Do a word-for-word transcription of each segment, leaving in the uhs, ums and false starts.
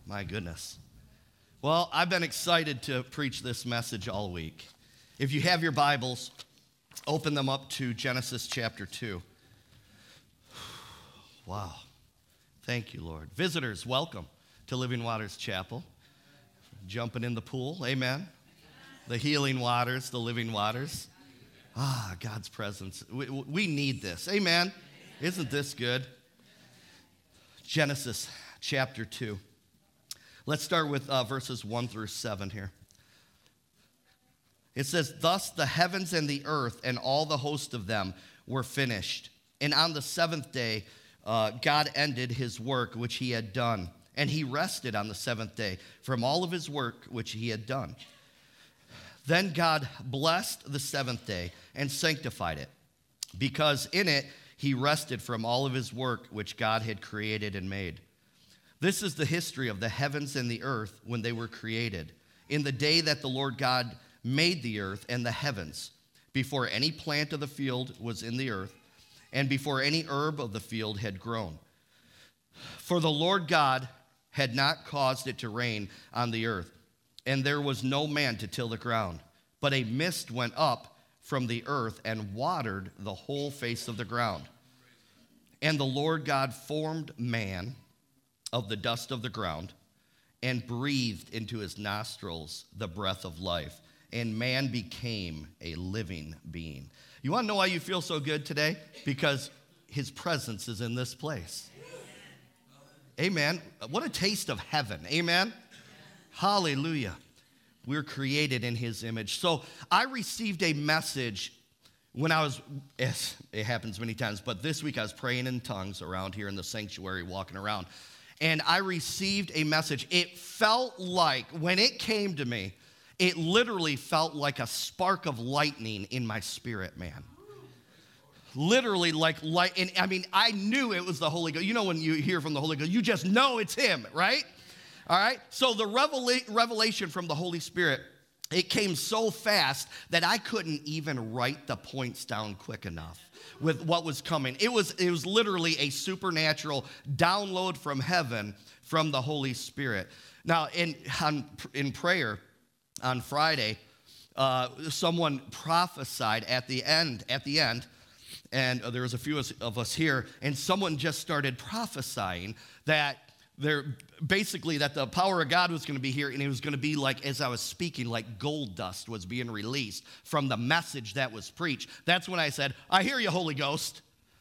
My goodness. Well, I've been excited to preach this message all week. If you have your Bibles, open them up to Genesis chapter two. Wow. Thank you, Lord. Visitors, welcome to Living Waters Chapel. Jumping in the pool, amen. The healing waters, the living waters. Ah, God's presence. We, we need this, amen. Isn't this good? Genesis chapter two. Let's start with uh, verses one through seven here. It says, "Thus the heavens and the earth and all the host of them were finished. And on the seventh day, uh, God ended his work which he had done. And he rested on the seventh day from all of his work which he had done. Then God blessed the seventh day and sanctified it, because in it he rested from all of his work which God had created and made. This is the history of the heavens and the earth when they were created, in the day that the Lord God made the earth and the heavens, before any plant of the field was in the earth, and before any herb of the field had grown. For the Lord God had not caused it to rain on the earth, and there was no man to till the ground. But a mist went up from the earth and watered the whole face of the ground. And the Lord God formed man of the dust of the ground and breathed into his nostrils the breath of life, and man became a living being." You want to know why you feel so good today? Because his presence is in this place. Amen. What a taste of heaven. Amen. Hallelujah. We're created in his image. So I received a message when I was, yes, it happens many times, but this week I was praying in tongues around here in the sanctuary, walking around. And I received a message. It felt like, when it came to me, it literally felt like a spark of lightning in my spirit, man. Literally like light. And I mean, I knew it was the Holy Ghost. You know when you hear from the Holy Ghost, you just know it's him, right? All right? So the revela- revelation from the Holy Spirit, it came so fast that I couldn't even write the points down quick enough with what was coming. It was, it was literally a supernatural download from heaven from the Holy Spirit. Now, in, on, in prayer on Friday, uh, someone prophesied at the end, at the end, and there was a few of us here, and someone just started prophesying that there, basically that the power of God was going to be here, and it was going to be like, as I was speaking, like gold dust was being released from the message that was preached. That's when I said, I hear you, Holy Ghost.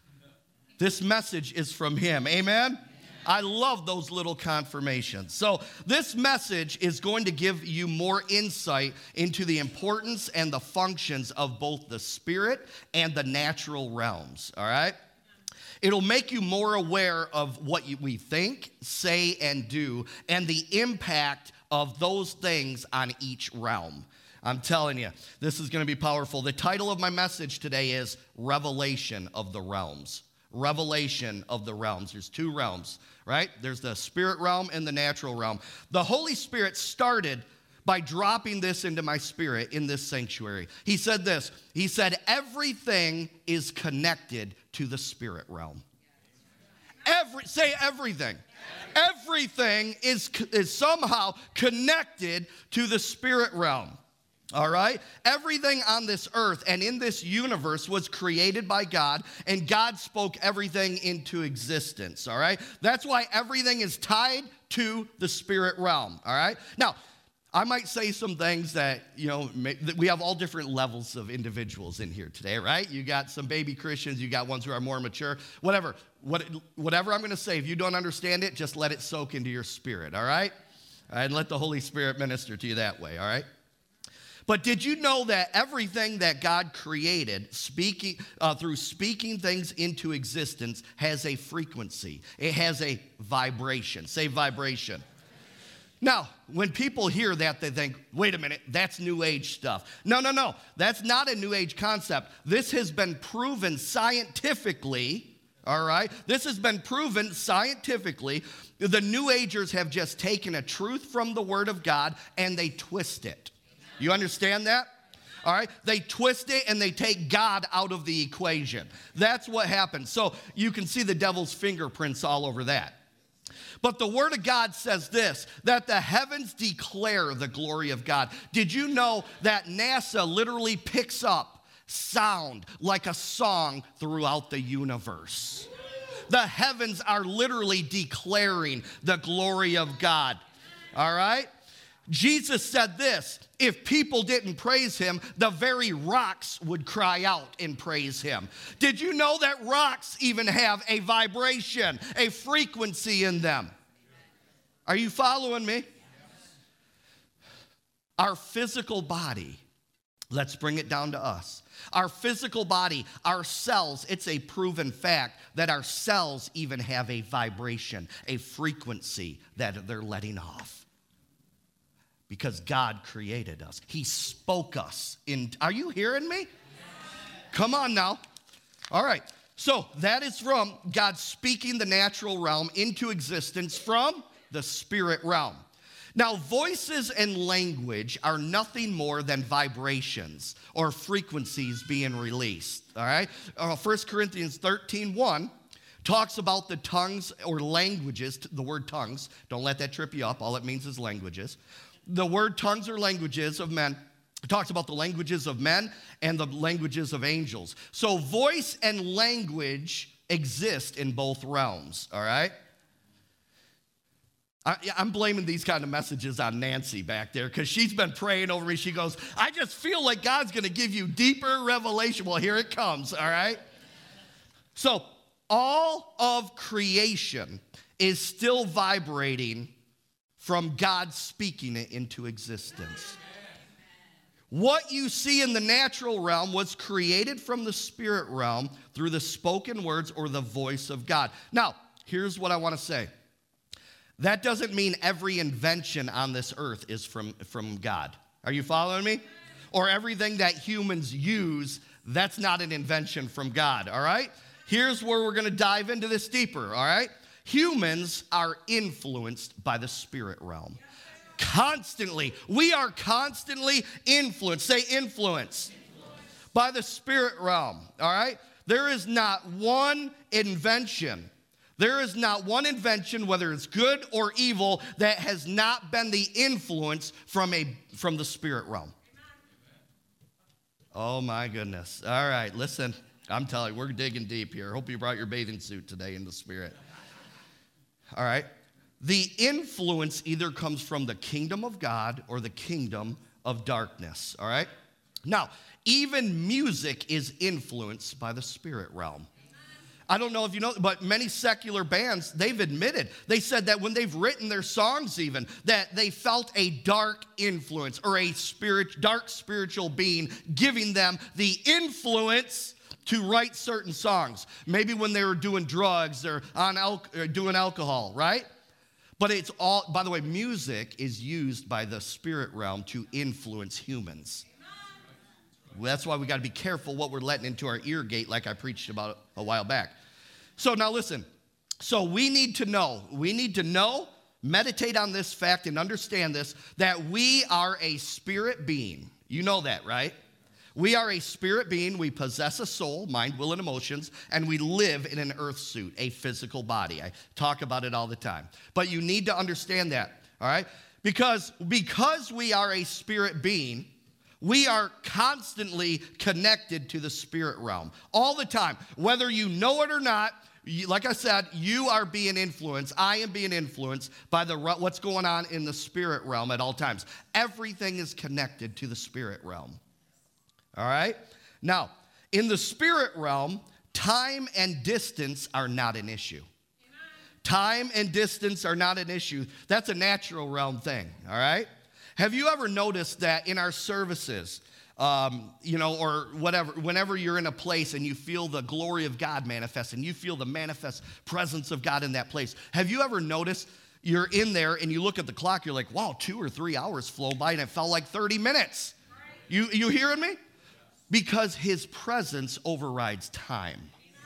This message is from him. Amen? I love those little confirmations. So this message is going to give you more insight into the importance and the functions of both the spirit and the natural realms, all right? It'll make you more aware of what you, we think, say, and do, and the impact of those things on each realm. I'm telling you, this is going to be powerful. The title of my message today is Revelation of the Realms. Revelation of the realms. There's two realms, right? There's the spirit realm and the natural realm. The Holy Spirit started by dropping this into my spirit in this sanctuary. He said this. He said, everything is connected to the spirit realm. Every, say everything. Everything is, is somehow connected to the spirit realm. All right? Everything on this earth and in this universe was created by God, and God spoke everything into existence. All right? That's why everything is tied to the spirit realm. All right? Now, I might say some things that, you know, that we have all different levels of individuals in here today, right? You got some baby Christians, you got ones who are more mature, whatever. What, whatever I'm going to say, if you don't understand it, just let it soak into your spirit, all right? All right? And let the Holy Spirit minister to you that way, all right? But did you know that everything that God created, speaking uh, through speaking things into existence, has a frequency? It has a vibration. Say vibration. Now, when people hear that, they think, wait a minute, that's New Age stuff. No, no, no. That's not a New Age concept. This has been proven scientifically, all right? This has been proven scientifically. The New Agers have just taken a truth from the Word of God and they twist it. You understand that? All right? They twist it and they take God out of the equation. That's what happens. So you can see the devil's fingerprints all over that. But the Word of God says this, that the heavens declare the glory of God. Did you know that NASA literally picks up sound like a song throughout the universe? The heavens are literally declaring the glory of God. All right? Jesus said this, if people didn't praise him, the very rocks would cry out and praise him. Did you know that rocks even have a vibration, a frequency in them? Are you following me? Our physical body, let's bring it down to us. Our physical body, our cells, it's a proven fact that our cells even have a vibration, a frequency that they're letting off. Because God created us. He spoke us in. Are you hearing me? Come on now. All right. So that is from God speaking the natural realm into existence from the spirit realm. Now, voices and language are nothing more than vibrations or frequencies being released. All right. Uh, First Corinthians thirteen one talks about the tongues or languages, the word tongues. Don't let that trip you up. All it means is languages. The word tongues or languages of men, it talks about the languages of men and the languages of angels. So voice and language exist in both realms, all right? I, I'm blaming these kind of messages on Nancy back there because she's been praying over me. She goes, I just feel like God's going to give you deeper revelation. Well, here it comes, all right? So all of creation is still vibrating from God speaking it into existence. What you see in the natural realm was created from the spirit realm through the spoken words or the voice of God. Now, here's what I want to say. That doesn't mean every invention on this earth is from, from God. Are you following me? Or everything that humans use, that's not an invention from God, all right? Here's where we're going to dive into this deeper, all right? Humans are influenced by the spirit realm. Constantly. We are constantly influenced. Say influence. Influence. By the spirit realm. All right? There is not one invention. There is not one invention, whether it's good or evil, that has not been the influence from, a, from the spirit realm. Oh my goodness. All right, listen. I'm telling you, we're digging deep here. Hope you brought your bathing suit today in the spirit. All right. The influence either comes from the kingdom of God or the kingdom of darkness. All right. Now, even music is influenced by the spirit realm. I don't know if you know, but many secular bands, they've admitted, they said that when they've written their songs even, that they felt a dark influence or a spirit, dark spiritual being giving them the influence to write certain songs. Maybe when they were doing drugs or on al- or doing alcohol, right? But it's all, by the way, music is used by the spirit realm to influence humans. Well, that's why we got to be careful what we're letting into our ear gate, like I preached about a while back. So now listen. So we need to know, we need to know, meditate on this fact and understand this, that we are a spirit being. You know that, right? We are a spirit being. We possess a soul, mind, will, and emotions, and we live in an earth suit, a physical body. I talk about it all the time. But you need to understand that, all right? Because, because we are a spirit being, we are constantly connected to the spirit realm all the time. Whether you know it or not, you, like I said, you are being influenced. I am being influenced by the what's going on in the spirit realm at all times. Everything is connected to the spirit realm. All right? Now, in the spirit realm, time and distance are not an issue. Amen. Time and distance are not an issue. That's a natural realm thing, all right? Have you ever noticed that in our services, um, you know, or whatever, whenever you're in a place and you feel the glory of God manifest and you feel the manifest presence of God in that place, have you ever noticed you're in there and you look at the clock, you're like, wow, two or three hours flow by and it felt like thirty minutes. You, you hearing me? Because his presence overrides time.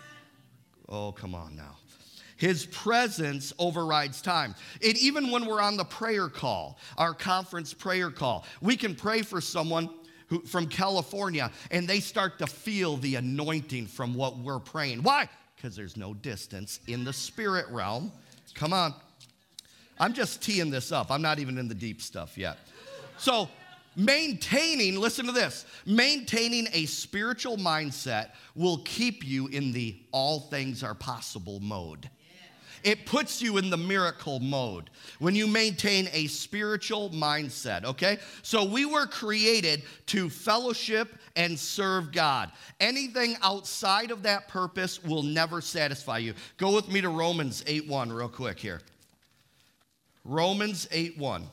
Oh, come on now. His presence overrides time. And even when we're on the prayer call, our conference prayer call, we can pray for someone who, from California, and they start to feel the anointing from what we're praying. Why? Because there's no distance in the spirit realm. Come on. I'm just teeing this up. I'm not even in the deep stuff yet. So maintaining, listen to this, maintaining a spiritual mindset will keep you in the all things are possible mode. It puts you in the miracle mode when you maintain a spiritual mindset, okay? So we were created to fellowship and serve God. Anything outside of that purpose will never satisfy you. Go with me to Romans eight one real quick here. Romans eight one.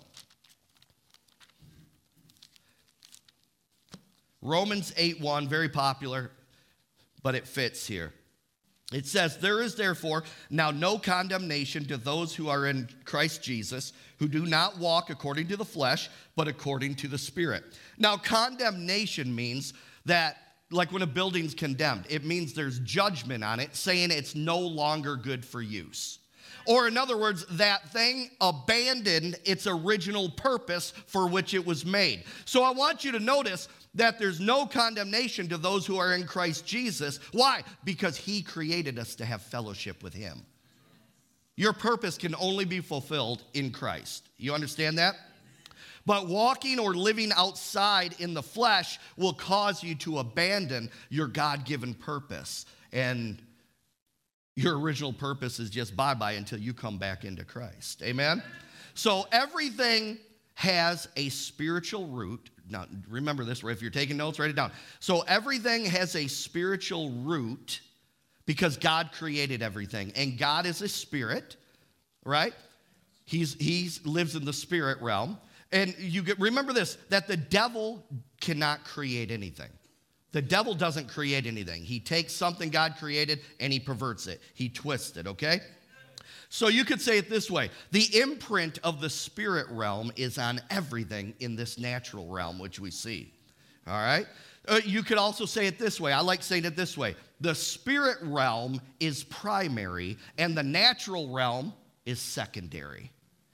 Romans eight one, very popular, but it fits here. It says, there is therefore now no condemnation to those who are in Christ Jesus, who do not walk according to the flesh, but according to the Spirit. Now, condemnation means that, like when a building's condemned, it means there's judgment on it, saying it's no longer good for use. Or in other words, that thing abandoned its original purpose for which it was made. So I want you to notice that there's no condemnation to those who are in Christ Jesus. Why? Because he created us to have fellowship with him. Your purpose can only be fulfilled in Christ. You understand that? But walking or living outside in the flesh will cause you to abandon your God-given purpose. And your original purpose is just bye-bye until you come back into Christ. Amen? So everything has a spiritual root. Now, remember this, if you're taking notes, write it down. So everything has a spiritual root because God created everything. And God is a spirit, right? He's He lives in the spirit realm. And you get, remember this, that the devil cannot create anything. The devil doesn't create anything. He takes something God created and he perverts it. He twists it, okay? So you could say it this way. The imprint of the spirit realm is on everything in this natural realm, which we see. All right? Uh, you could also say it this way. I like saying it this way. The spirit realm is primary and the natural realm is secondary.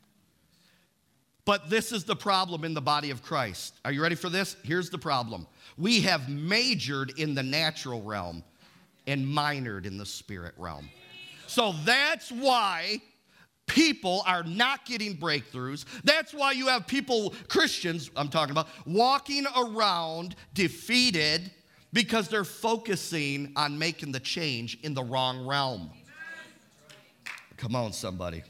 But this is the problem in the body of Christ. Are you ready for this? Here's the problem. We have majored in the natural realm and minored in the spirit realm. So that's why people are not getting breakthroughs. That's why you have people, Christians, I'm talking about, walking around defeated because they're focusing on making the change in the wrong realm. Come on, somebody.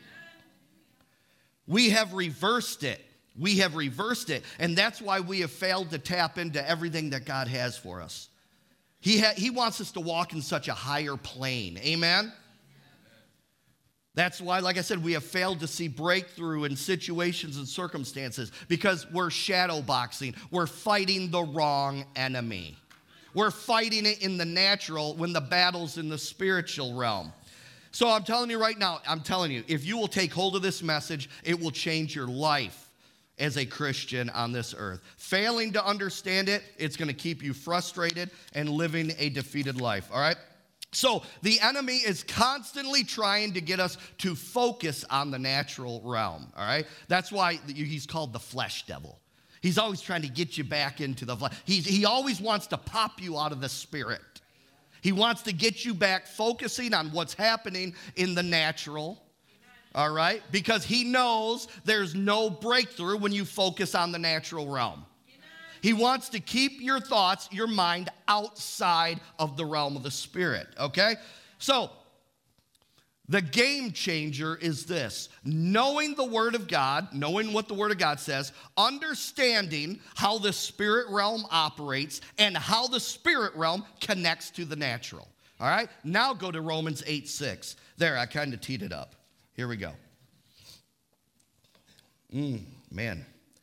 We have reversed it. We have reversed it. And that's why we have failed to tap into everything that God has for us. He, ha- he wants us to walk in such a higher plane. Amen? That's why, like I said, we have failed to see breakthrough in situations and circumstances because we're shadow boxing. We're fighting the wrong enemy. We're fighting it in the natural when the battle's in the spiritual realm. So I'm telling you right now, I'm telling you, if you will take hold of this message, it will change your life as a Christian on this earth. Failing to understand it, it's going to keep you frustrated and living a defeated life, all right? So the enemy is constantly trying to get us to focus on the natural realm, all right? That's why he's called the flesh devil. He's always trying to get you back into the flesh. He, he always wants to pop you out of the spirit. He wants to get you back focusing on what's happening in the natural, all right? Because he knows there's no breakthrough when you focus on the natural realm. He wants to keep your thoughts, your mind outside of the realm of the spirit, okay? So, the game changer is this. Knowing the Word of God, knowing what the Word of God says, understanding how the spirit realm operates and how the spirit realm connects to the natural, all right? Now go to Romans eight six. There, I kind of teed it up. Here we go. Mm, man.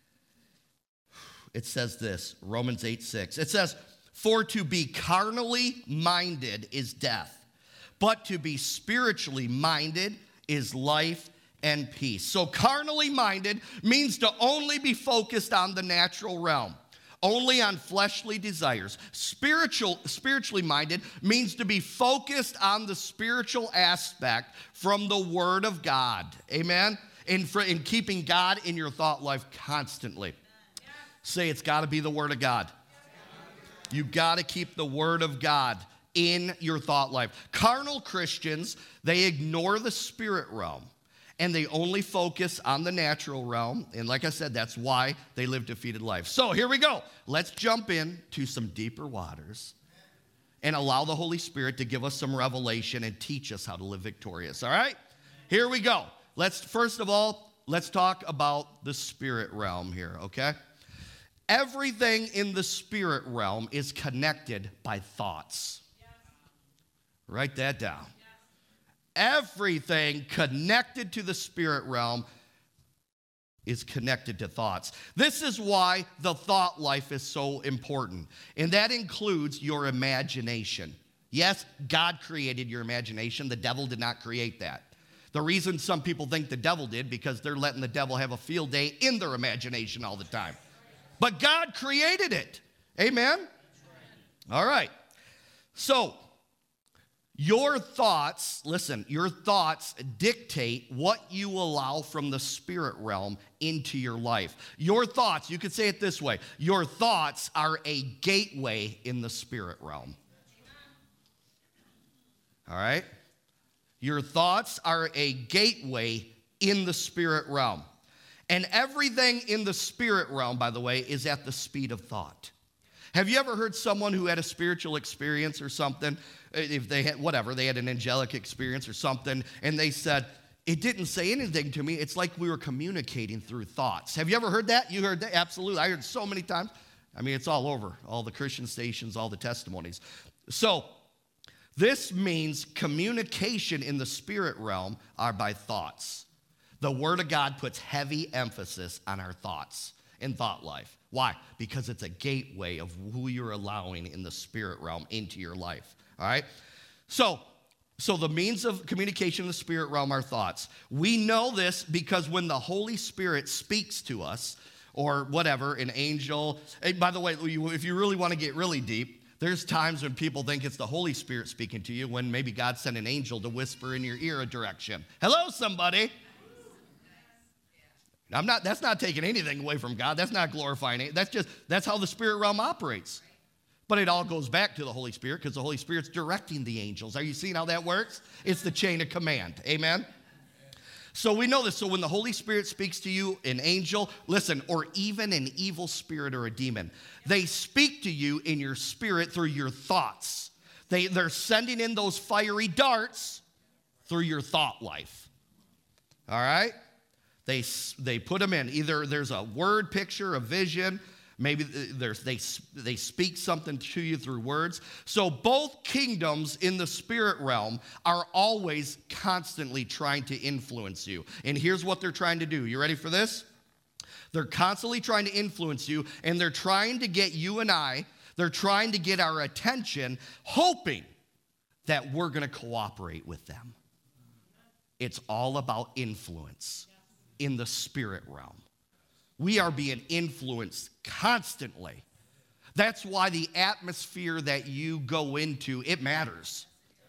It says this, Romans eight six. It says, for to be carnally minded is death, but to be spiritually minded is life and peace. So carnally minded means to only be focused on the natural realm, only on fleshly desires. Spiritual, spiritually minded means to be focused on the spiritual aspect from the Word of God. Amen? In, for, in keeping God in your thought life constantly. Say, it's got to be the Word of God. You've got to keep the Word of God in your thought life. Carnal Christians, they ignore the spirit realm And they only focus on the natural realm. And like I said, that's why they live defeated lives. So here we go. Let's jump in to some deeper waters and allow the Holy Spirit to give us some revelation and teach us how to live victorious. All right? Here we go. Let's, first of all, let's talk about the spirit realm here, okay? Everything in the spirit realm is connected by thoughts. Yes. Write that down. Yes. Everything connected to the spirit realm is connected to thoughts. This is why the thought life is so important, and that includes your imagination. Yes, God created your imagination. The devil did not create that. The reason some people think the devil did, because they're letting the devil have a field day in their imagination all the time. But God created it. Amen? All right. So, your thoughts, listen, your thoughts dictate what you allow from the spirit realm into your life. Your thoughts, you could say it this way, your thoughts are a gateway in the spirit realm. All right? Your thoughts are a gateway in the spirit realm. And everything in the spirit realm, by the way, is at the speed of thought. Have you ever heard someone who had a spiritual experience or something, if they had, whatever, they had an angelic experience or something, and they said, it didn't say anything to me, it's like we were communicating through thoughts. Have you ever heard that? You heard that? Absolutely. I heard it so many times. I mean, it's all over, all the Christian stations, all the testimonies. So, this means communication in the spirit realm are by thoughts. The Word of God puts heavy emphasis on our thoughts and thought life. Why? Because it's a gateway of who you're allowing in the spirit realm into your life. All right? So, so the means of communication in the spirit realm are thoughts. We know this because when the Holy Spirit speaks to us, or whatever, an angel. And by the way, if you really want to get really deep, there's times when people think it's the Holy Spirit speaking to you, when maybe God sent an angel to whisper in your ear a direction. Hello, somebody. I'm not, that's not taking anything away from God. That's not glorifying it. That's just, that's how the spirit realm operates. But it all goes back to the Holy Spirit because the Holy Spirit's directing the angels. Are you seeing how that works? It's the chain of command. Amen? So we know this. So when the Holy Spirit speaks to you, an angel, listen, or even an evil spirit or a demon, they speak to you in your spirit through your thoughts. They, they're sending in those fiery darts through your thought life. All right? They, they put them in. Either there's a word picture, a vision, maybe there's, they, they speak something to you through words. So both kingdoms in the spirit realm are always constantly trying to influence you. And here's what they're trying to do. You ready for this? They're constantly trying to influence you, and they're trying to get you and I, they're trying to get our attention, hoping that we're going to cooperate with them. It's all about influence in the spirit realm. We are being influenced constantly. That's why the atmosphere that you go into, it matters.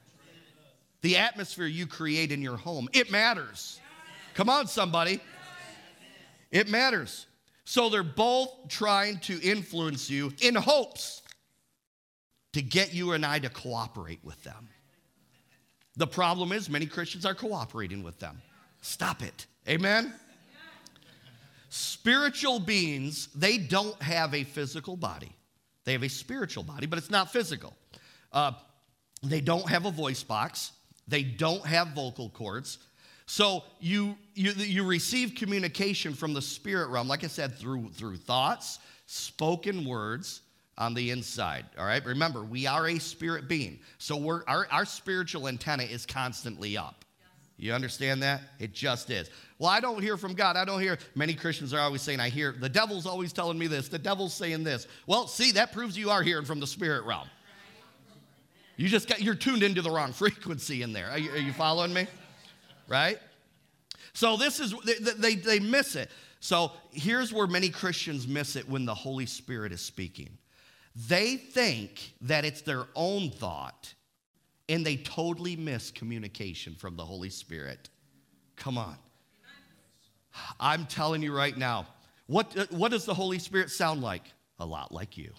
The atmosphere you create in your home, it matters. Come on, somebody. It matters. So they're both trying to influence you in hopes to get you and I to cooperate with them. The problem is many Christians are cooperating with them. Stop it. Amen? Spiritual beings, they don't have a physical body. They have a spiritual body, but it's not physical. Uh, they don't have a voice box. They don't have vocal cords. So you, you, you receive communication from the spirit realm, like I said, through, through thoughts, spoken words on the inside. All right? Remember, we are a spirit being. So we're, our, our spiritual antenna is constantly up. You understand that? It just is. Well, I don't hear from God. I don't hear. Many Christians are always saying, I hear. The devil's always telling me this. The devil's saying this. Well, see, that proves you are hearing from the spirit realm. You just got, you're tuned into the wrong frequency in there. Are you, are you following me? Right? So this is, they, they, they miss it. So here's where many Christians miss it when the Holy Spirit is speaking. They think that it's their own thought, and they totally miss communication from the Holy Spirit. Come on. I'm telling you right now, what, what does the Holy Spirit sound like? A lot like you.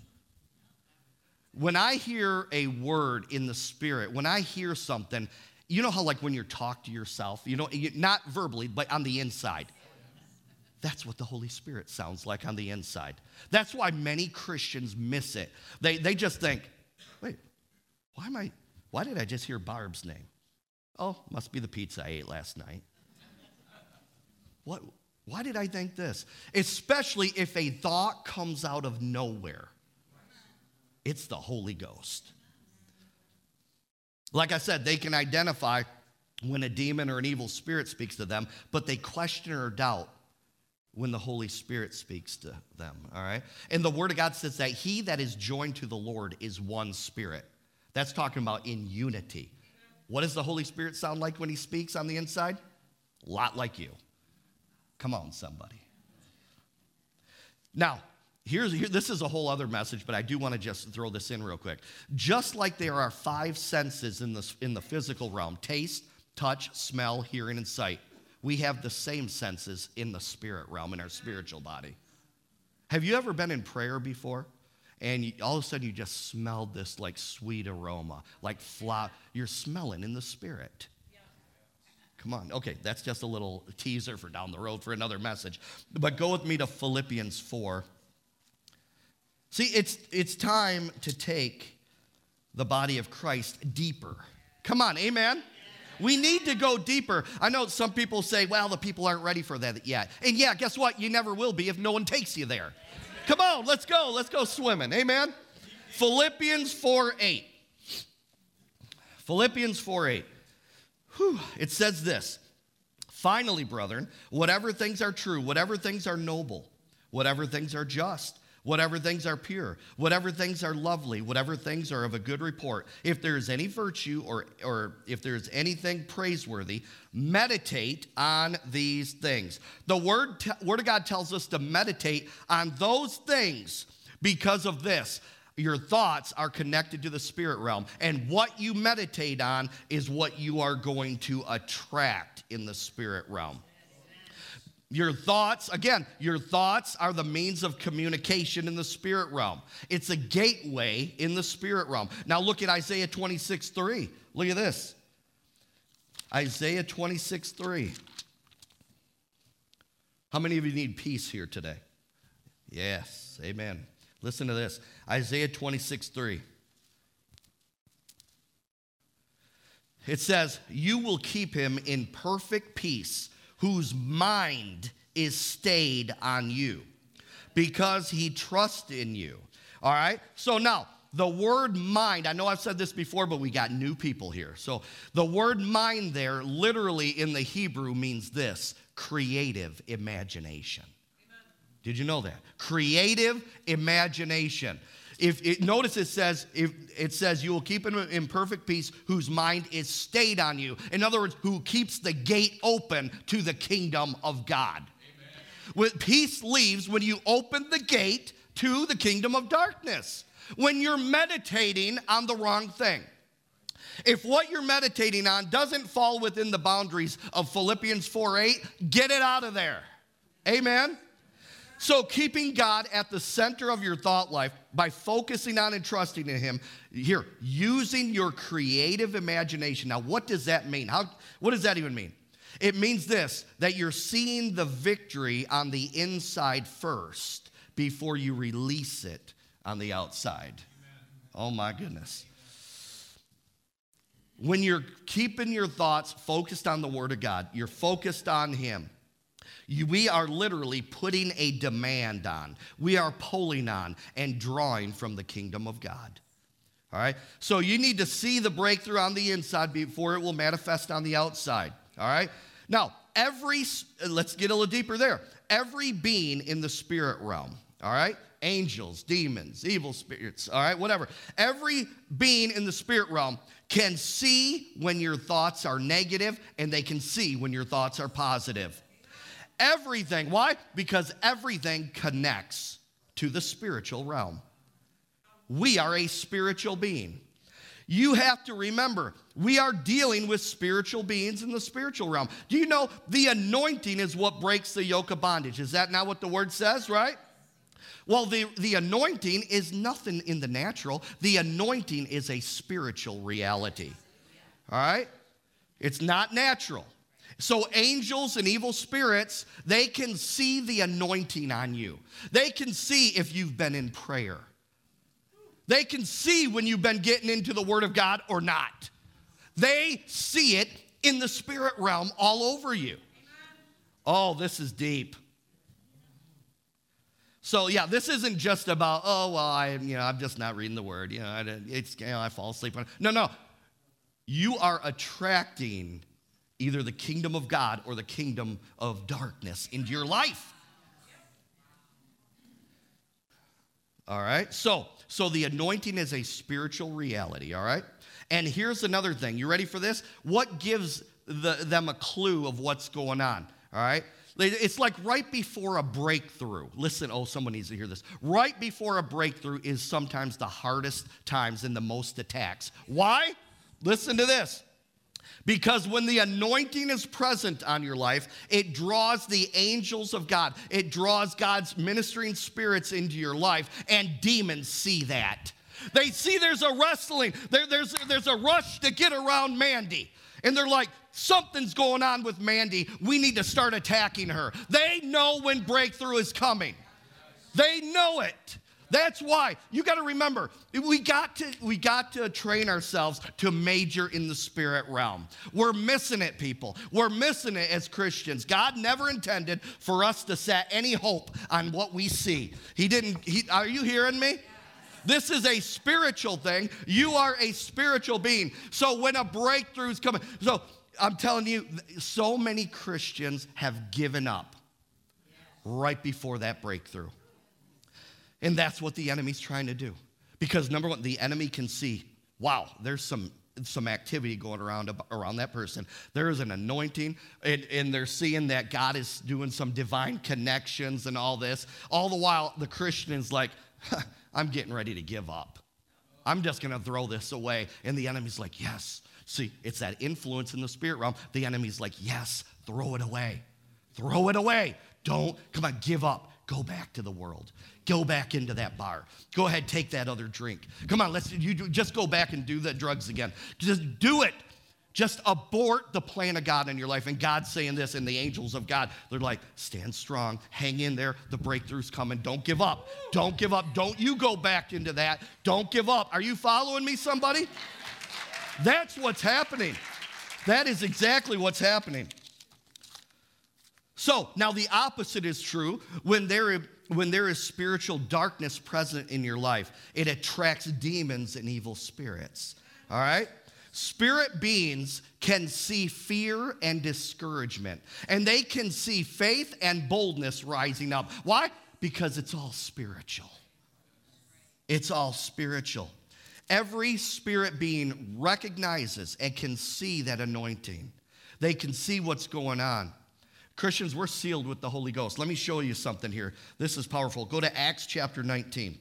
When I hear a word in the Spirit, when I hear something, you know how like when you talk to yourself, you know, you, not verbally, but on the inside. That's what the Holy Spirit sounds like on the inside. That's why many Christians miss it. They, they just think, wait, why am I, why did I just hear Barb's name? Oh, must be the pizza I ate last night. What, why did I think this? Especially if a thought comes out of nowhere. It's the Holy Ghost. Like I said, they can identify when a demon or an evil spirit speaks to them, but they question or doubt when the Holy Spirit speaks to them, all right? And the Word of God says that he that is joined to the Lord is one spirit. That's talking about in unity. What does the Holy Spirit sound like when he speaks on the inside? A lot like you. Come on, somebody. Now, here's here, this is a whole other message, but I do want to just throw this in real quick. Just like there are five senses in the, in the physical realm, taste, touch, smell, hearing, and sight, we have the same senses in the spirit realm, in our spiritual body. Have you ever been in prayer before? And you, all of a sudden you just smelled this like sweet aroma, like flower. You're smelling in the spirit. Yeah. Come on. Okay, that's just a little teaser for down the road for another message. But go with me to Philippians four. See, it's, it's time to take the body of Christ deeper. Come on, amen? We need to go deeper. I know some people say, well, the people aren't ready for that yet. And yeah, guess what? You never will be if no one takes you there. Come on, let's go. Let's go swimming. Amen? Philippians four eight. Philippians four eight. Whew. It says this. Finally, brethren, whatever things are true, whatever things are noble, whatever things are just, whatever things are pure, whatever things are lovely, whatever things are of a good report, if there is any virtue or, or if there is anything praiseworthy, meditate on these things. The word, t- word of God tells us to meditate on those things because of this. Your thoughts are connected to the spirit realm, and what you meditate on is what you are going to attract in the spirit realm. Your thoughts, again, your thoughts are the means of communication in the spirit realm. It's a gateway in the spirit realm. Now look at Isaiah twenty-six three. Look at this. Isaiah twenty-six three. How many of you need peace here today? Yes, amen. Listen to this. Isaiah twenty-six three. It says, you will keep him in perfect peace, whose mind is stayed on you, because he trusts in you. All right? So now, the word mind, I know I've said this before, but we got new people here. So the word mind there, literally in the Hebrew, means this: creative imagination. Amen. Did you know that? Creative imagination. If it, notice it says, if it says you will keep him in perfect peace whose mind is stayed on you. In other words, who keeps the gate open to the kingdom of God. Amen. With peace leaves when you open the gate to the kingdom of darkness. When you're meditating on the wrong thing. If what you're meditating on doesn't fall within the boundaries of Philippians four eight, get it out of there. Amen. So keeping God at the center of your thought life by focusing on and trusting in him, here, using your creative imagination. Now, what does that mean? How, what does that even mean? It means this, that you're seeing the victory on the inside first before you release it on the outside. Amen. Oh, my goodness. When you're keeping your thoughts focused on the Word of God, you're focused on him. You, we are literally putting a demand on. We are pulling on and drawing from the kingdom of God. All right? So you need to see the breakthrough on the inside before it will manifest on the outside. All right? Now, every, let's get a little deeper there. Every being in the spirit realm, all right? Angels, demons, evil spirits, all right, whatever. Every being in the spirit realm can see when your thoughts are negative, and they can see when your thoughts are positive. Everything. Why? Because everything connects to the spiritual realm. We are a spiritual being. You have to remember, we are dealing with spiritual beings in the spiritual realm. Do you know the anointing is what breaks the yoke of bondage? Is that not what the word says, right? Well, the, the anointing is nothing in the natural. The anointing is a spiritual reality. All right? It's not natural. So angels and evil spirits, they can see the anointing on you. They can see if you've been in prayer. They can see when you've been getting into the Word of God or not. They see it in the spirit realm all over you. Oh, this is deep. So yeah, this isn't just about, oh, well, I, you know, I'm just not reading the Word. You know, I, it's, you know, I fall asleep on it. No, no. You are attracting either the kingdom of God or the kingdom of darkness into your life. All right? So, so the anointing is a spiritual reality, all right? And here's another thing. You ready for this? What gives the, them a clue of what's going on, all right? It's like right before a breakthrough. Listen, oh, someone needs to hear this. Right before a breakthrough is sometimes the hardest times and the most attacks. Why? Listen to this. Because when the anointing is present on your life, it draws the angels of God. It draws God's ministering spirits into your life, and demons see that. They see there's a wrestling. There, there's, there's a rush to get around Mandy. And they're like, something's going on with Mandy. We need to start attacking her. They know when breakthrough is coming. They know it. That's why you got to remember, we got to we got to train ourselves to major in the spirit realm. We're missing it, people. We're missing it as Christians. God never intended for us to set any hope on what we see. He didn't. He, are you hearing me? This is a spiritual thing. You are a spiritual being. So when a breakthrough is coming, so I'm telling you, so many Christians have given up right before that breakthrough. And that's what the enemy's trying to do. Because number one, the enemy can see, wow, there's some, some activity going around around that person. There is an anointing, and, and they're seeing that God is doing some divine connections and all this. All the while, the Christian is like, huh, I'm getting ready to give up. I'm just going to throw this away. And the enemy's like, yes. See, it's that influence in the spirit realm. The enemy's like, yes, throw it away. Throw it away. Don't, come on, give up. Go back to the world. Go back into that bar. Go ahead, take that other drink. Come on, let's you do, just go back and do the drugs again. Just do it. Just abort the plan of God in your life. And God's saying this, and the angels of God, they're like, stand strong, hang in there. The breakthrough's coming. Don't give up. Don't give up. Don't you go back into that. Don't give up. Are you following me, somebody? That's what's happening. That is exactly what's happening. So now the opposite is true. When there, when there is spiritual darkness present in your life, it attracts demons and evil spirits. All right? Spirit beings can see fear and discouragement, and they can see faith and boldness rising up. Why? Because it's all spiritual. It's all spiritual. Every spirit being recognizes and can see that anointing. They can see what's going on. Christians, we're sealed with the Holy Ghost. Let me show you something here. This is powerful. Go to Acts chapter nineteen.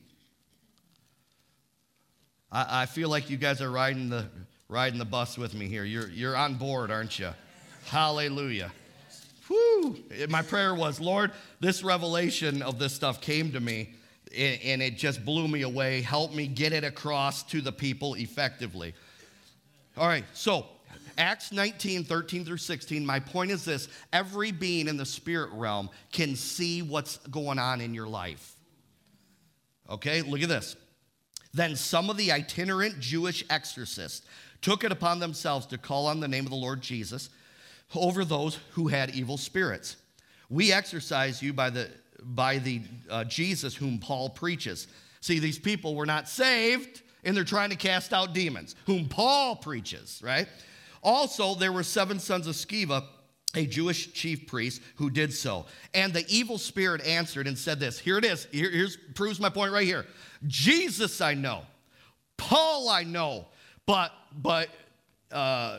I, I feel like you guys are riding the riding the bus with me here. You're you're on board, aren't you? Hallelujah. Whew. My prayer was, Lord, this revelation of this stuff came to me, and, and it just blew me away. Help me get it across to the people effectively. All right, so Acts nineteen, thirteen through sixteen, my point is this. Every being in the spirit realm can see what's going on in your life. Okay, look at this. Then some of the itinerant Jewish exorcists took it upon themselves to call on the name of the Lord Jesus over those who had evil spirits. We exorcise you by the, by the uh, Jesus whom Paul preaches. See, these people were not saved, and they're trying to cast out demons, whom Paul preaches, right? Also, there were seven sons of Sceva, a Jewish chief priest, who did so. And the evil spirit answered and said this. Here it is. Here, here's proves my point right here. Jesus I know. Paul I know. But, but, uh,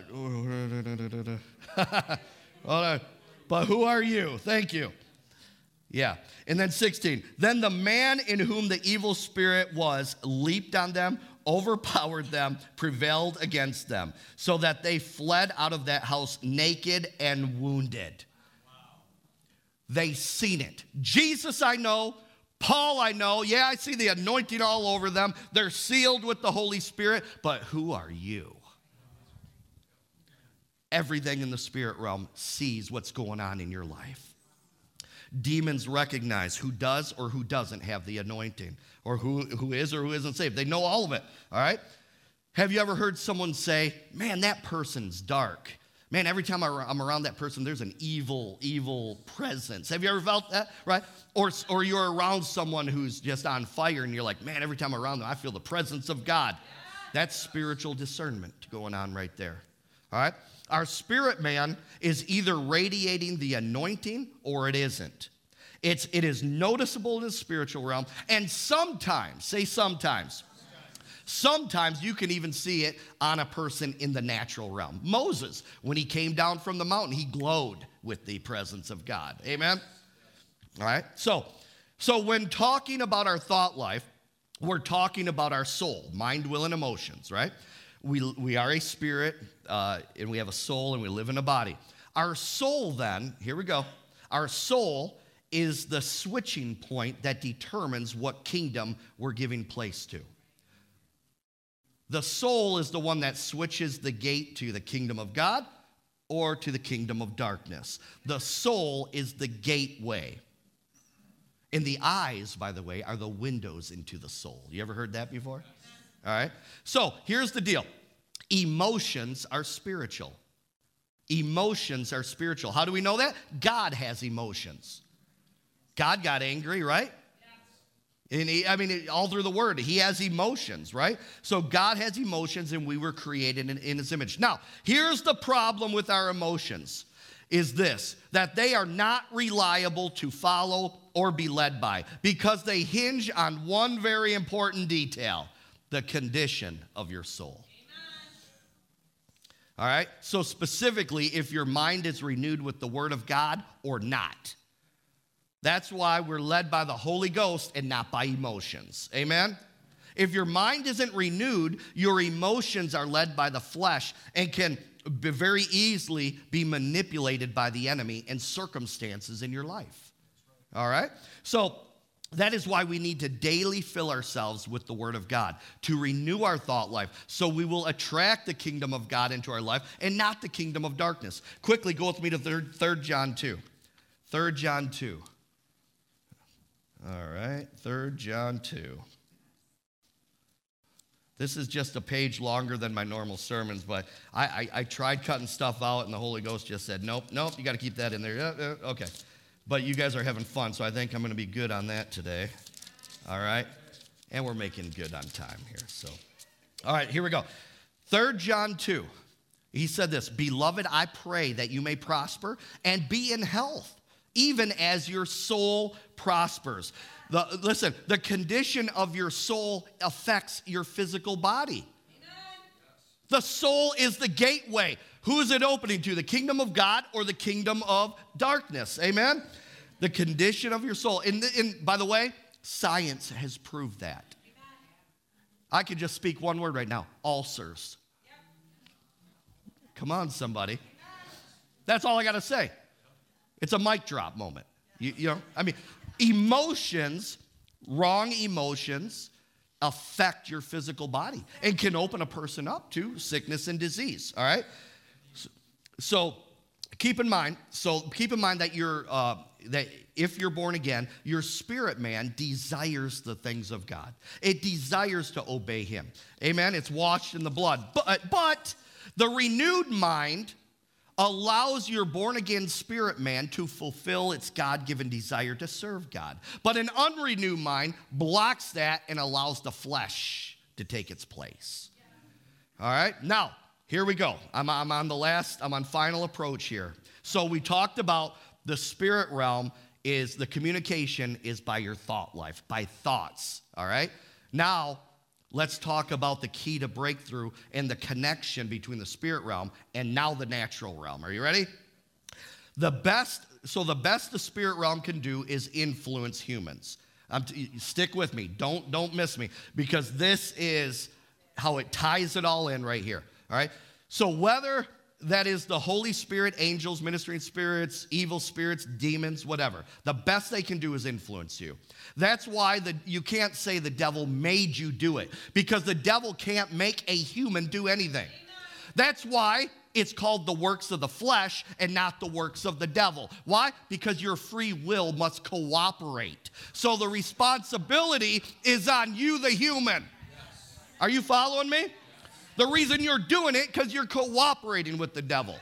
but who are you? Thank you. Yeah. And then sixteen. Then the man in whom the evil spirit was leaped on them, overpowered them, prevailed against them, so that they fled out of that house naked and wounded. Wow. They seen it. Jesus I know. Paul I know. Yeah, I see the anointing all over them. They're sealed with the Holy Spirit. But who are you? everything in the spirit realm sees what's going on in your life. Demons recognize who does or who doesn't have the anointing, or who, who is or who isn't saved. They know all of it, all right? Have you ever heard someone say, man, that person's dark? Man, every time I'm around that person, there's an evil, evil presence. Have you ever felt that, right? Or, or you're around someone who's just on fire, and you're like, man, every time I'm around them, I feel the presence of God. That's spiritual discernment going on right there, all right? Our spirit man is either radiating the anointing or it isn't. It's, it is noticeable in the spiritual realm, and sometimes, say sometimes, sometimes you can even see it on a person in the natural realm. Moses, when he came down from the mountain, he glowed with the presence of God. Amen? All right? So, so when talking about our thought life, we're talking about our soul, mind, will, and emotions, right? We, we are a spirit, uh, and we have a soul, and we live in a body. Our soul then, here we go, our soul is the switching point that determines what kingdom we're giving place to. The soul is the one that switches the gate to the kingdom of God or to the kingdom of darkness. The soul is the gateway. And the eyes, by the way, are the windows into the soul. You ever heard that before? All right. So here's the deal. Emotions are spiritual. Emotions are spiritual. How do we know that? God has emotions. God got angry, right? And he, I mean, all through the word, he has emotions, right? So God has emotions, and we were created in, in his image. Now, here's the problem with our emotions, is this, that they are not reliable to follow or be led by, because they hinge on one very important detail: the condition of your soul. All right? So specifically, if your mind is renewed with the word of God or not. That's why we're led by the Holy Ghost and not by emotions. Amen? If your mind isn't renewed, your emotions are led by the flesh and can be very easily be manipulated by the enemy and circumstances in your life. All right? So that is why we need to daily fill ourselves with the Word of God, to renew our thought life, so we will attract the kingdom of God into our life and not the kingdom of darkness. Quickly go with me to third John two. third John two. All right, third John two. This is just a page longer than my normal sermons, but I, I, I tried cutting stuff out, and the Holy Ghost just said, nope, nope, you got to keep that in there. Uh, uh, okay. But you guys are having fun, so I think I'm going to be good on that today. All right? And we're making good on time here. So, all right, here we go. third John two. He said this, "Beloved, I pray that you may prosper and be in health, even as your soul prospers." The, listen, the condition of your soul affects your physical body. Amen. The soul is the gateway. Who is it opening to? The kingdom of God or the kingdom of darkness? Amen? The condition of your soul. And, and by the way, science has proved that. Amen. I could just speak one word right now: ulcers. Yep. Come on, somebody. Amen. That's all I got to say. It's a mic drop moment. You, you know, I mean, emotions, wrong emotions, affect your physical body and can open a person up to sickness and disease. All right. So, so keep in mind. So keep in mind that you're uh, that if you're born again, your spirit man desires the things of God. It desires to obey Him. Amen. It's washed in the blood. But but the renewed mind allows your born-again spirit man to fulfill its God-given desire to serve God. But an unrenewed mind blocks that and allows the flesh to take its place. All right? Now, here we go. I'm, I'm on the last, I'm on final approach here. So we talked about the spirit realm is, the communication is by your thought life, by thoughts. All right? Now, let's talk about the key to breakthrough and the connection between the spirit realm and now the natural realm. Are you ready? The best, so the best the spirit realm can do is influence humans. Um, t- stick with me. Don't, don't miss me, because this is how it ties it all in right here. All right? So whether that is the Holy Spirit, angels, ministering spirits, evil spirits, demons, whatever, the best they can do is influence you. That's why the, you can't say the devil made you do it, because the devil can't make a human do anything. That's why it's called the works of the flesh and not the works of the devil. Why? Because your free will must cooperate. So the responsibility is on you, the human. Are you following me? The reason you're doing it because you're cooperating with the devil.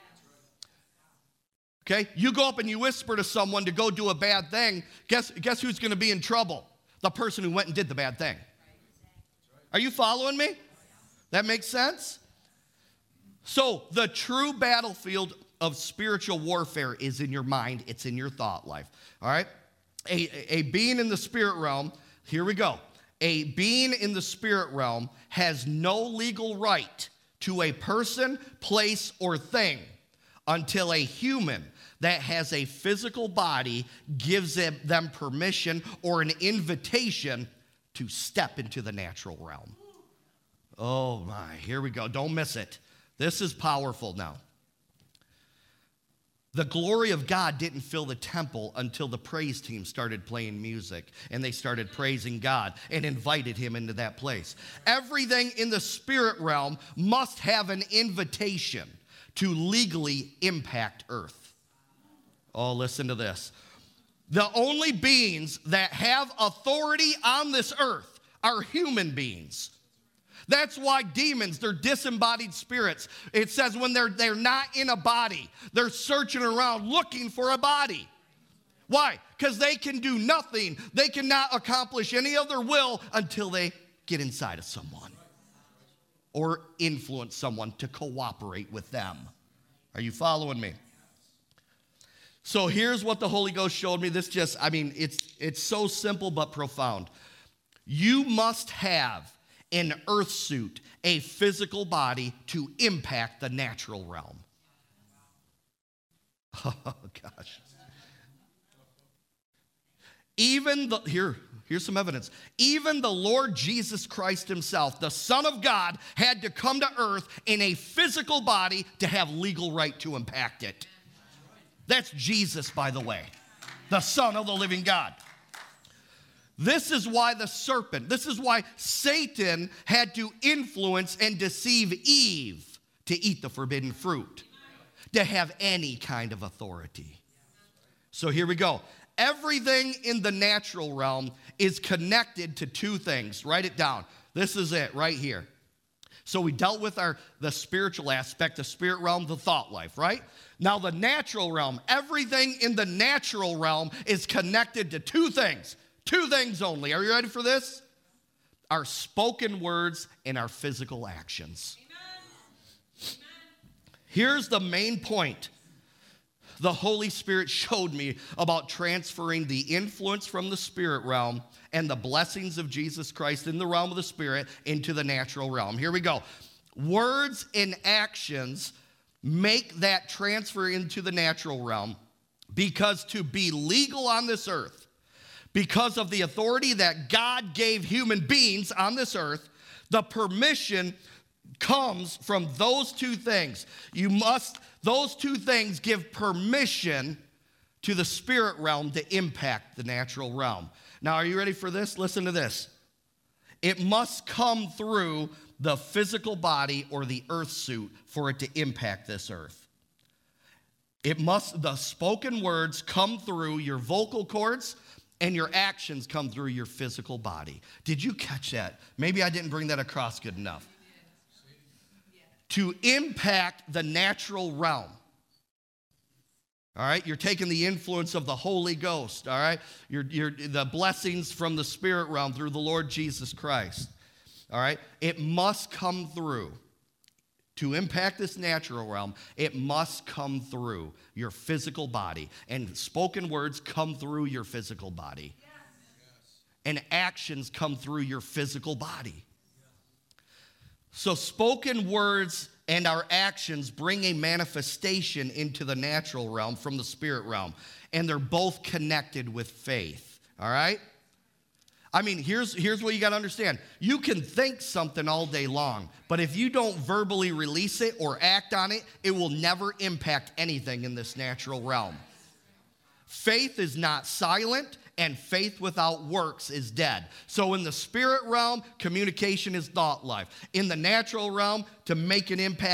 Okay? You go up and you whisper to someone to go do a bad thing. Guess, guess who's going to be in trouble? The person who went and did the bad thing. Are you following me? That makes sense? So the true battlefield of spiritual warfare is in your mind. It's in your thought life. All right? A, a being in the spirit realm, here we go. A being in the spirit realm has no legal right to a person, place, or thing until a human that has a physical body gives them permission or an invitation to step into the natural realm. Oh my, here we go. Don't miss it. This is powerful now. The glory of God didn't fill the temple until the praise team started playing music and they started praising God and invited him into that place. Everything in the spirit realm must have an invitation to legally impact earth. Oh, listen to this. The only beings that have authority on this earth are human beings. That's why demons, they're disembodied spirits. It says when they're, they're not in a body, they're searching around looking for a body. Why? Because they can do nothing. They cannot accomplish any of their will until they get inside of someone or influence someone to cooperate with them. Are you following me? So here's what the Holy Ghost showed me. This just, I mean, it's it's so simple but profound. You must have an earth suit, a physical body to impact the natural realm. Oh, gosh. Even the, here, here's some evidence. Even the Lord Jesus Christ himself, the Son of God, had to come to earth in a physical body to have legal right to impact it. That's Jesus, by the way, the Son of the living God. This is why the serpent, this is why Satan had to influence and deceive Eve to eat the forbidden fruit, to have any kind of authority. So here we go. Everything in the natural realm is connected to two things. Write it down. This is it right here. So we dealt with our the spiritual aspect, the spirit realm, the thought life, right? Now the natural realm, everything in the natural realm is connected to two things. Two things only. Are you ready for this? Our spoken words and our physical actions. Amen. Here's the main point the Holy Spirit showed me about transferring the influence from the spirit realm and the blessings of Jesus Christ in the realm of the spirit into the natural realm. Here we go. Words and actions make that transfer into the natural realm because to be legal on this earth, because of the authority that God gave human beings on this earth, the permission comes from those two things. You must, those two things give permission to the spirit realm to impact the natural realm. Now, are you ready for this? Listen to this. It must come through the physical body or the earth suit for it to impact this earth. It must, the spoken words come through your vocal cords, and your actions come through your physical body. Did you catch that? Maybe I didn't bring that across good enough. To impact the natural realm. All right, you're taking the influence of the Holy Ghost, all right? You're, you're, the blessings from the spirit realm through the Lord Jesus Christ, all right? It must come through. To impact this natural realm, it must come through your physical body. And spoken words come through your physical body. Yes. And actions come through your physical body. So spoken words and our actions bring a manifestation into the natural realm from the spirit realm. And they're both connected with faith. All right? I mean, here's, here's what you got to understand. You can think something all day long, but if you don't verbally release it or act on it, it will never impact anything in this natural realm. Faith is not silent, and faith without works is dead. So in the spirit realm, communication is thought life. In the natural realm, to make an impact,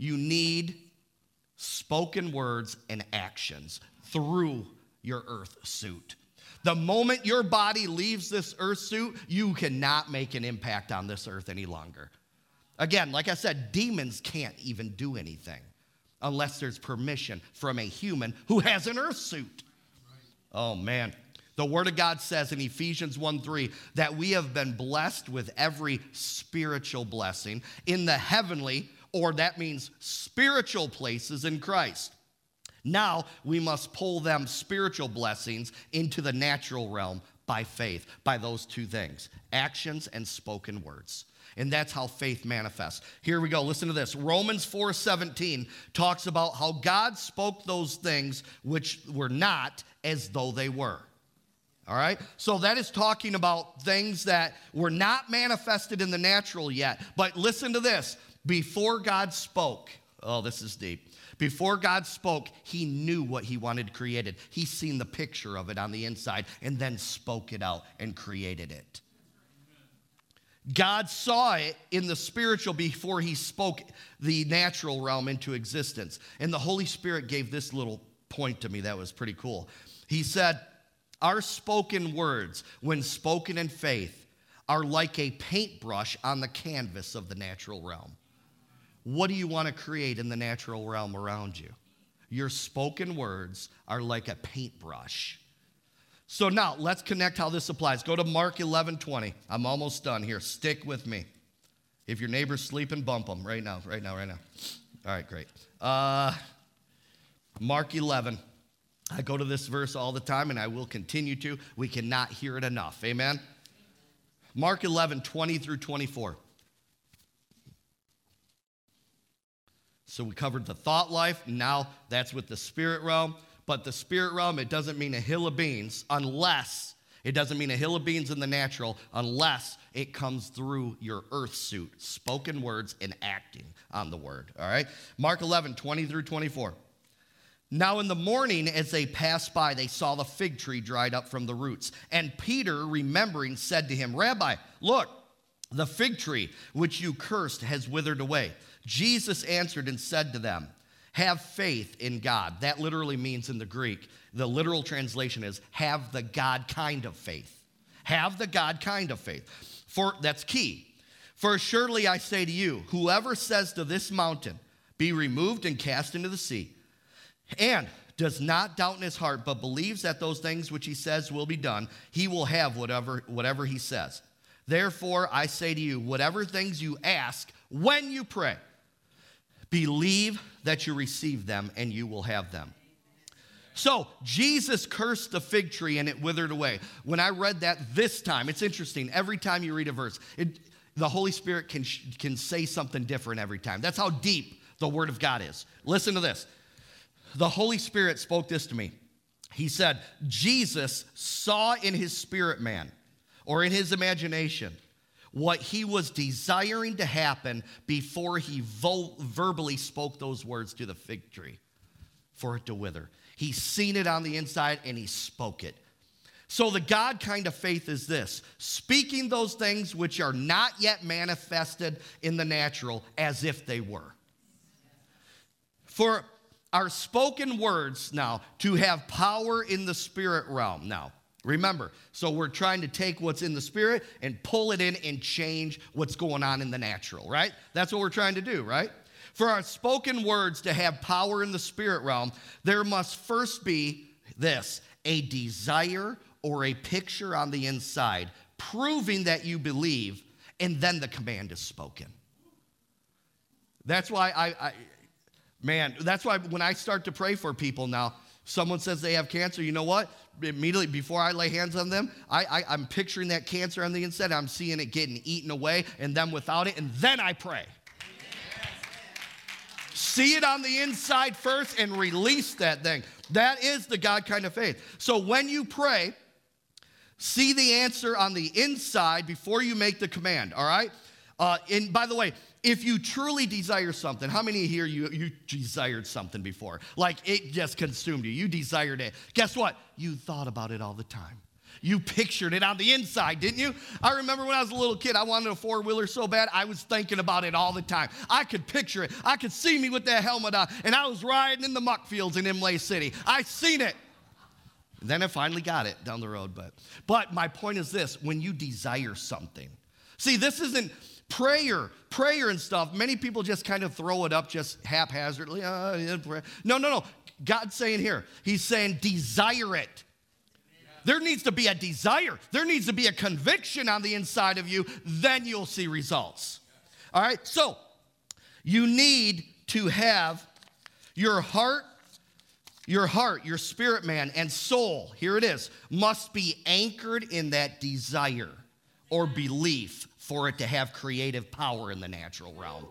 You need spoken words and actions through your earth suit. The moment your body leaves this earth suit, you cannot make an impact on this earth any longer. Again, like I said, demons can't even do anything unless there's permission from a human who has an earth suit. Oh, man. The Word of God says in Ephesians one three that we have been blessed with every spiritual blessing in the heavenly, or that means spiritual places in Christ. Now we must pull them spiritual blessings into the natural realm by faith, by those two things, actions and spoken words. And that's how faith manifests. Here we go. Listen to this. Romans four seventeen talks about how God spoke those things which were not as though they were. All right? So that is talking about things that were not manifested in the natural yet. But listen to this. Before God spoke, oh, this is deep. Before God spoke, he knew what he wanted created. He seen the picture of it on the inside and then spoke it out and created it. God saw it in the spiritual before he spoke the natural realm into existence. And the Holy Spirit gave this little point to me that was pretty cool. He said, our spoken words, when spoken in faith, are like a paintbrush on the canvas of the natural realm. What do you want to create in the natural realm around you? Your spoken words are like a paintbrush. So now, let's connect how this applies. Go to Mark eleven twenty. I'm almost done here. Stick with me. If your neighbor's sleeping, bump them right now, right now, right now. All right, great. Uh, Mark eleven. I go to this verse all the time, and I will continue to. We cannot hear it enough. Amen? Mark eleven, twenty through twenty-four. So we covered the thought life. Now that's with the spirit realm. But the spirit realm, it doesn't mean a hill of beans unless, it doesn't mean a hill of beans in the natural unless it comes through your earth suit, spoken words and acting on the word. All right? Mark eleven, twenty through twenty-four. Now in the morning, as they passed by, they saw the fig tree dried up from the roots. And Peter, remembering, said to him, Rabbi, look, the fig tree which you cursed has withered away. Jesus answered and said to them, have faith in God. That literally means in the Greek, the literal translation is have the God kind of faith. Have the God kind of faith. For that's key. For surely I say to you, whoever says to this mountain, be removed and cast into the sea, and does not doubt in his heart, but believes that those things which he says will be done, he will have whatever, whatever he says. Therefore, I say to you, whatever things you ask when you pray, believe that you receive them and you will have them. So, Jesus cursed the fig tree and it withered away. When I read that this time, it's interesting. Every time you read a verse, it, the Holy Spirit can, can say something different every time. That's how deep the Word of God is. Listen to this. The Holy Spirit spoke this to me. He said, Jesus saw in his spirit man, or in his imagination, what he was desiring to happen before he vo- verbally spoke those words to the fig tree for it to wither. He's seen it on the inside and he spoke it. So the God kind of faith is this, speaking those things which are not yet manifested in the natural as if they were. For our spoken words now to have power in the spirit realm now. Remember, so we're trying to take what's in the spirit and pull it in and change what's going on in the natural, right? That's what we're trying to do, right? For our spoken words to have power in the spirit realm, there must first be this, a desire or a picture on the inside, proving that you believe, and then the command is spoken. That's why I, I man, that's why when I start to pray for people now, someone says they have cancer, you know what? Immediately before I lay hands on them, I, I, I'm picturing that cancer on the inside. I'm seeing it getting eaten away and them without it, and then I pray. See it on the inside first and release that thing. That is the God kind of faith. So when you pray, see the answer on the inside before you make the command, all right? Uh, and by the way, if you truly desire something, how many here you, you desired something before? Like it just consumed you. You desired it. Guess what? You thought about it all the time. You pictured it on the inside, didn't you? I remember when I was a little kid, I wanted a four-wheeler so bad, I was thinking about it all the time. I could picture it. I could see me with that helmet on, and I was riding in the muck fields in Imlay City. I seen it. Then I finally got it down the road. But, but my point is this, when you desire something. See, this isn't prayer, prayer and stuff. Many people just kind of throw it up just haphazardly. Uh, yeah, no, no, no. God's saying here, he's saying desire it. There needs to be a desire. There needs to be a conviction on the inside of you. Then you'll see results. All right? So, you need to have your heart, your heart, your spirit man and soul, here it is, must be anchored in that desire or belief for it to have creative power in the natural realm.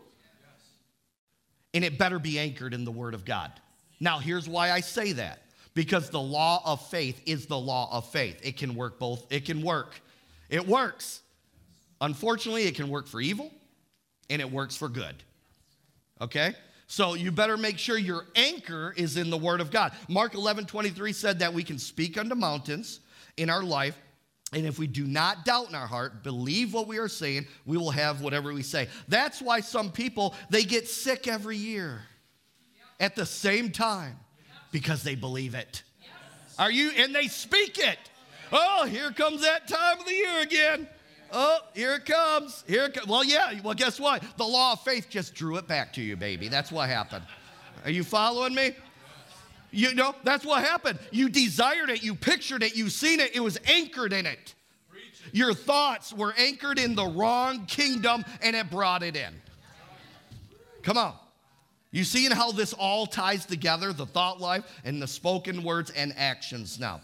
And it better be anchored in the Word of God. Now, here's why I say that. Because the law of faith is the law of faith. It can work both. It can work. It works. Unfortunately, it can work for evil, and it works for good. Okay? So you better make sure your anchor is in the Word of God. Mark eleven twenty-three said that we can speak unto mountains in our life, and if we do not doubt in our heart, believe what we are saying, we will have whatever we say. That's why some people, they get sick every year at the same time. Because they believe it. Yes. Are you? And they speak it. Oh, here comes that time of the year again. Oh, here it comes. Here it comes. Well, yeah. Well, guess what? The law of faith just drew it back to you, baby. That's what happened. Are you following me? You know, that's what happened. You desired it. You pictured it. You seen it. It was anchored in it. Your thoughts were anchored in the wrong kingdom, and it brought it in. Come on. You seeing how this all ties together, the thought life and the spoken words and actions now.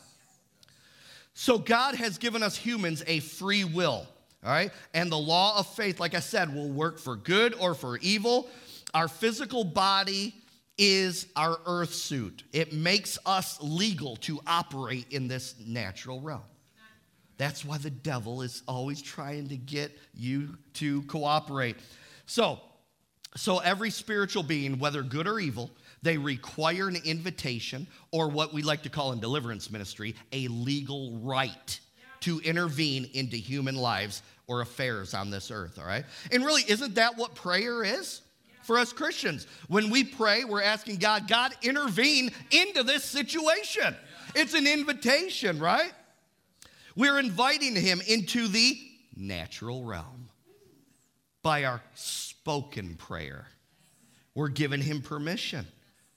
So God has given us humans a free will, all right? And the law of faith, like I said, will work for good or for evil. Our physical body is our earth suit. It makes us legal to operate in this natural realm. That's why the devil is always trying to get you to cooperate. So, So every spiritual being, whether good or evil, they require an invitation or what we like to call in deliverance ministry, a legal right to intervene into human lives or affairs on this earth, all right? And really, isn't that what prayer is for us Christians? When we pray, we're asking God, God, intervene into this situation. It's an invitation, right? We're inviting him into the natural realm by our spoken prayer. We're giving him permission.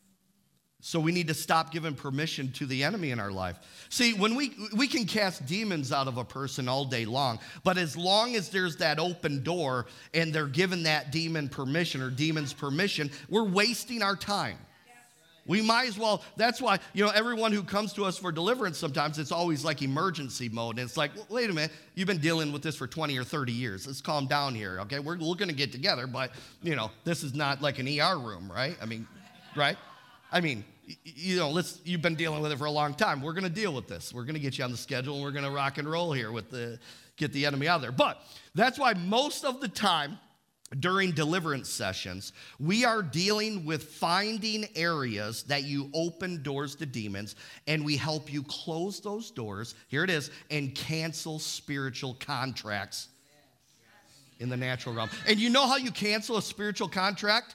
So we need to stop giving permission to the enemy in our life. See, when we we can cast demons out of a person all day long, but as long as there's that open door and they're given that demon permission or demons permission, we're wasting our time. We might as well, that's why, you know, everyone who comes to us for deliverance, sometimes it's always like emergency mode. And it's like, well, wait a minute, you've been dealing with this for twenty or thirty years. Let's calm down here, okay? We're, we're going to get together, but, you know, this is not like an E R room, right? I mean, right? I mean, you know, let's, you've been dealing with it for a long time. We're going to deal with this. We're going to get you on the schedule, and we're going to rock and roll here with the, get the enemy out of there. But that's why most of the time, during deliverance sessions, we are dealing with finding areas that you open doors to demons, and we help you close those doors, here it is, and cancel spiritual contracts in the natural realm. And you know how you cancel a spiritual contract?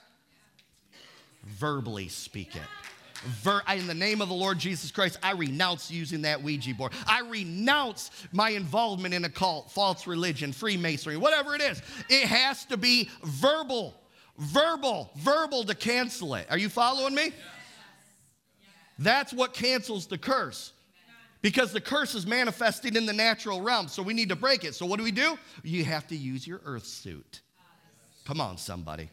Verbally speak it. Ver- in the name of the Lord Jesus Christ, I renounce using that Ouija board. I renounce my involvement in a cult, false religion, Freemasonry, whatever it is. It has to be verbal, verbal, verbal to cancel it. Are you following me? Yes. That's what cancels the curse. Because the curse is manifesting in the natural realm, so we need to break it. So what do we do? You have to use your earth suit. Come on, somebody.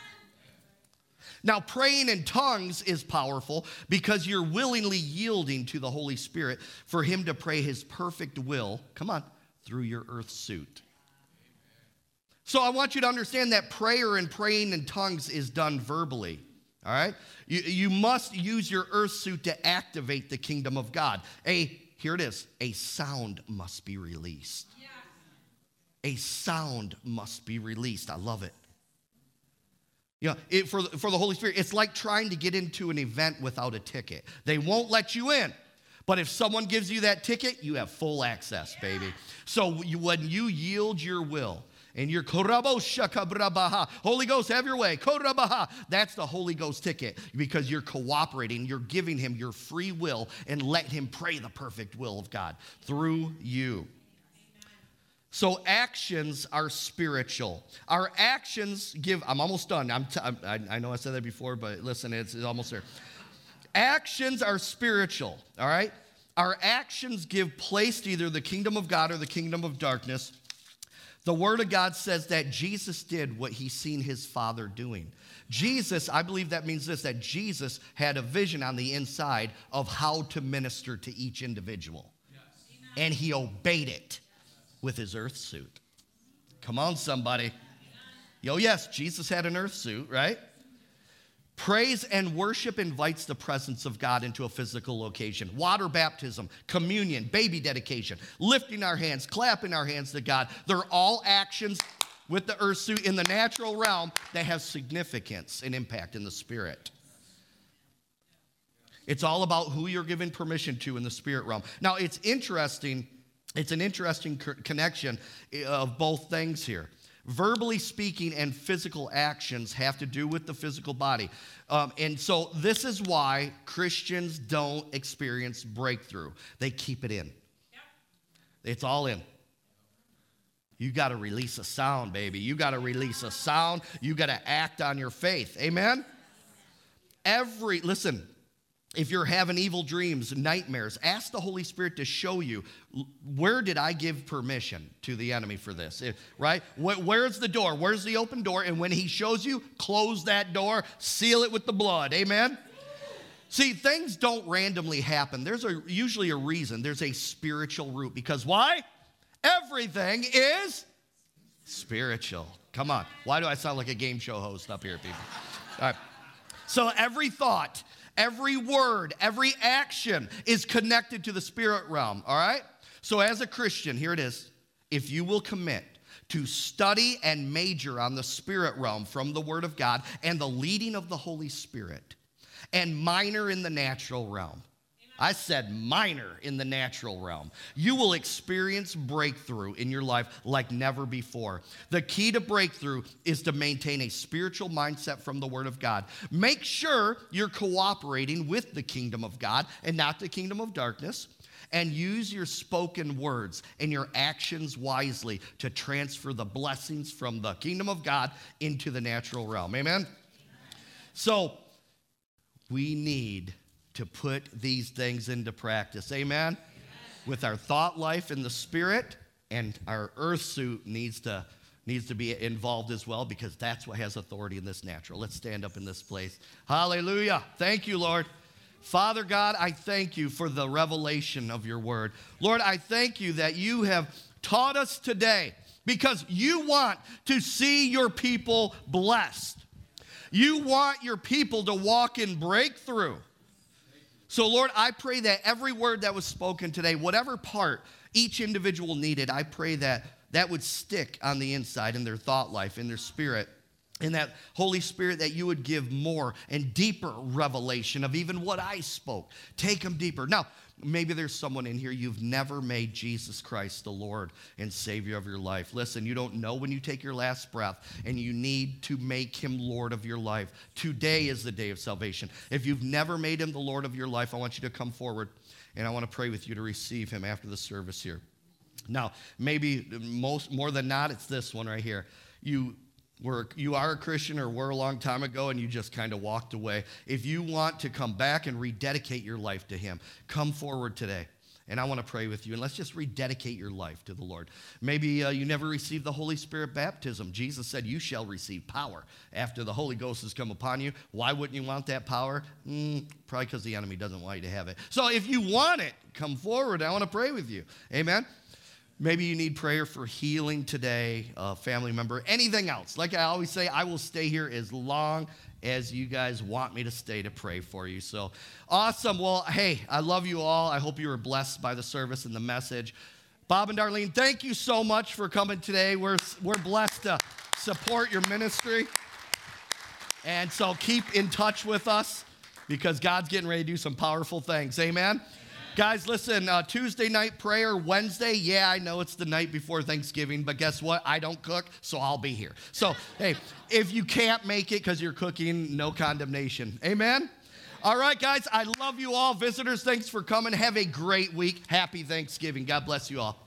Now, praying in tongues is powerful because you're willingly yielding to the Holy Spirit for him to pray his perfect will, come on, through your earth suit. So I want you to understand that prayer and praying in tongues is done verbally, all right? You, you must use your earth suit to activate the kingdom of God. A, here it is, a sound must be released. A sound must be released. I love it. You know, it, for, for the Holy Spirit, it's like trying to get into an event without a ticket. They won't let you in. But if someone gives you that ticket, you have full access, baby. So you, when you yield your will, and your korabo-shakabrabaha, Holy Ghost, have your way, korabaha, that's the Holy Ghost ticket, because you're cooperating, you're giving him your free will, and let him pray the perfect will of God through you. So actions are spiritual. Our actions give, I'm almost done. I'm t- I, I know I said that before, but listen, it's, it's almost there. Actions are spiritual, all right? Our actions give place to either the kingdom of God or the kingdom of darkness. The Word of God says that Jesus did what he's seen his Father doing. Jesus, I believe that means this, that Jesus had a vision on the inside of how to minister to each individual. Yes. And he obeyed it with his earth suit. Come on, somebody. Yo, yes, Jesus had an earth suit, right? Praise and worship invites the presence of God into a physical location. Water baptism, communion, baby dedication, lifting our hands, clapping our hands to God. They're all actions with the earth suit in the natural realm that have significance and impact in the spirit. It's all about who you're giving permission to in the spirit realm. Now, it's interesting. It's an interesting co- connection of both things here. Verbally speaking and physical actions have to do with the physical body. Um, and so this is why Christians don't experience breakthrough. They keep it in. Yep. It's all in. You got to release a sound, baby. You got to release a sound. You got to act on your faith. Amen? Every, listen, if you're having evil dreams, nightmares, ask the Holy Spirit to show you, where did I give permission to the enemy for this, right? Where's the door? Where's the open door? And when he shows you, close that door, seal it with the blood. Amen? See, things don't randomly happen. There's a, usually a reason. There's a spiritual root. Because why? Everything is spiritual. Come on. Why do I sound like a game show host up here, people? All right. So every thought, every word, every action is connected to the spirit realm, all right? So as a Christian, here it is. If you will commit to study and major on the spirit realm from the Word of God and the leading of the Holy Spirit, and minor in the natural realm, I said minor in the natural realm, you will experience breakthrough in your life like never before. The key to breakthrough is to maintain a spiritual mindset from the Word of God. Make sure you're cooperating with the kingdom of God and not the kingdom of darkness. And use your spoken words and your actions wisely to transfer the blessings from the kingdom of God into the natural realm. Amen? Amen. So we need to put these things into practice. Amen? Amen? With our thought life in the spirit, and our earth suit needs to, needs to be involved as well, because that's what has authority in this natural. Let's stand up in this place. Hallelujah. Thank you, Lord. Father God, I thank you for the revelation of your word. Lord, I thank you that you have taught us today because you want to see your people blessed. You want your people to walk in breakthrough. So, Lord, I pray that every word that was spoken today, whatever part each individual needed, I pray that that would stick on the inside in their thought life, in their spirit, in that Holy Spirit, that you would give more and deeper revelation of even what I spoke. Take them deeper. Now, maybe there's someone in here, you've never made Jesus Christ the Lord and Savior of your life. Listen, you don't know when you take your last breath, and you need to make him Lord of your life. Today is the day of salvation. If you've never made him the Lord of your life, I want you to come forward, and I want to pray with you to receive him after the service here. Now, maybe most more than not, it's this one right here. You Were, you are a Christian or were a long time ago and you just kind of walked away. If you want to come back and rededicate your life to him, come forward today. And I want to pray with you. And let's just rededicate your life to the Lord. Maybe uh, you never received the Holy Spirit baptism. Jesus said you shall receive power after the Holy Ghost has come upon you. Why wouldn't you want that power? Mm, probably because the enemy doesn't want you to have it. So if you want it, come forward. I want to pray with you. Amen. Maybe you need prayer for healing today, a family member, anything else. Like I always say, I will stay here as long as you guys want me to stay to pray for you. So awesome. Well, hey, I love you all. I hope you were blessed by the service and the message. Bob and Darlene, thank you so much for coming today. We're, we're blessed to support your ministry. And so keep in touch with us because God's getting ready to do some powerful things. Amen? Amen. Guys, listen, uh, Tuesday night prayer, Wednesday, yeah, I know it's the night before Thanksgiving, but guess what? I don't cook, so I'll be here. So, hey, if you can't make it because you're cooking, no condemnation. Amen? All right, guys, I love you all. Visitors, thanks for coming. Have a great week. Happy Thanksgiving. God bless you all.